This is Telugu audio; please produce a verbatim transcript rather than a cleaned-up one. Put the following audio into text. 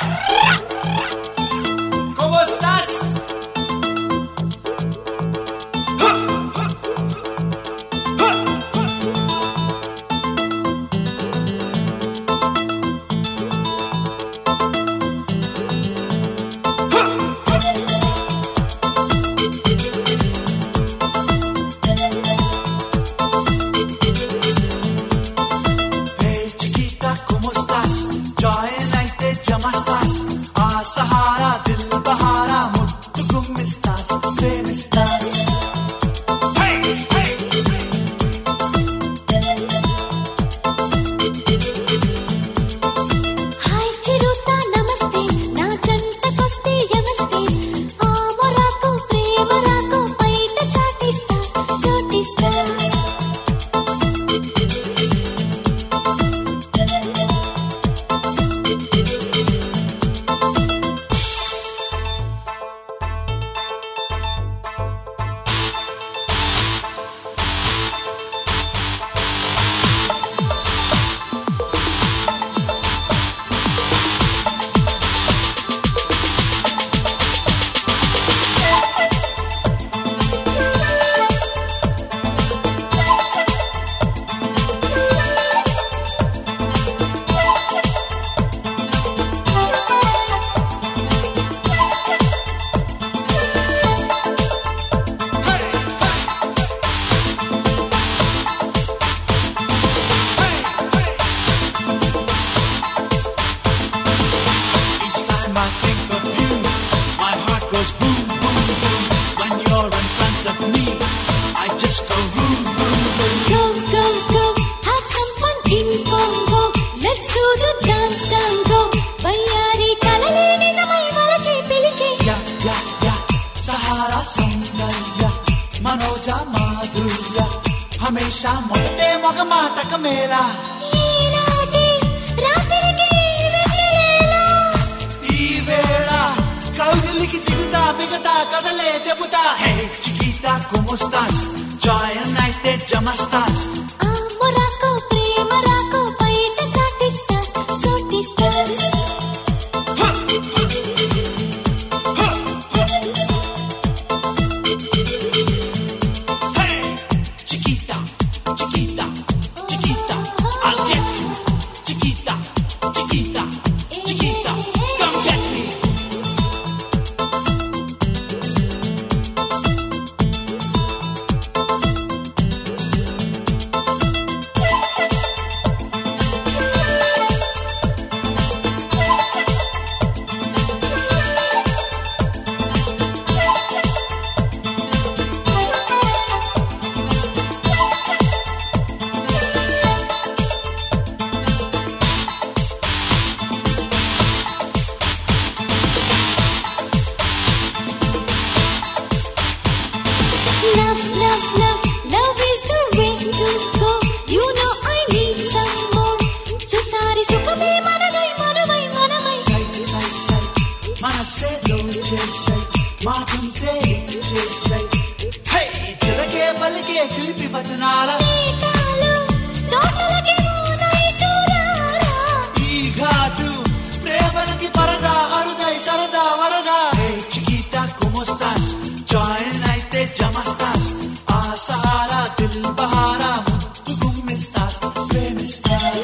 ¿Cómo estás? सहारा दिल बहारा मुझको गुम estás प्रेम estás hey hey हाय चिरुता नमस्ते ना चंतकोस्ते यमस्ते आ मोराको प्रेम राको पैट चाटिस्ता चोटिस्ता మనోజా మాధుర్య హమేషా మొదటే మగ మాటక మేరా ఈనాటి రాత్రికి వెన్నెలేలా ఈ వేళ కౌగిలికి దిగుతా మిగతా కదలే చెబుతా హే చికితా como estás జాయన్ అయితే జమస్తాస్ ఆ మొరాకో ప్రేమ రాకో పైట చాటిస్తా చోటిస్తా మనసే లో చేసై మాటుంటే చేసై హే చిలకే పలికే చిలిపి వచనాల ఈ ఘాటు ప్రేమలకి పరదా అరుదై సరదా వరదా hey Chikita como estás join అయితే జమస్తాస్ ఆ సహారా దిల్ బహారా ముద్దు గుమ్ estás ప్రేమ estás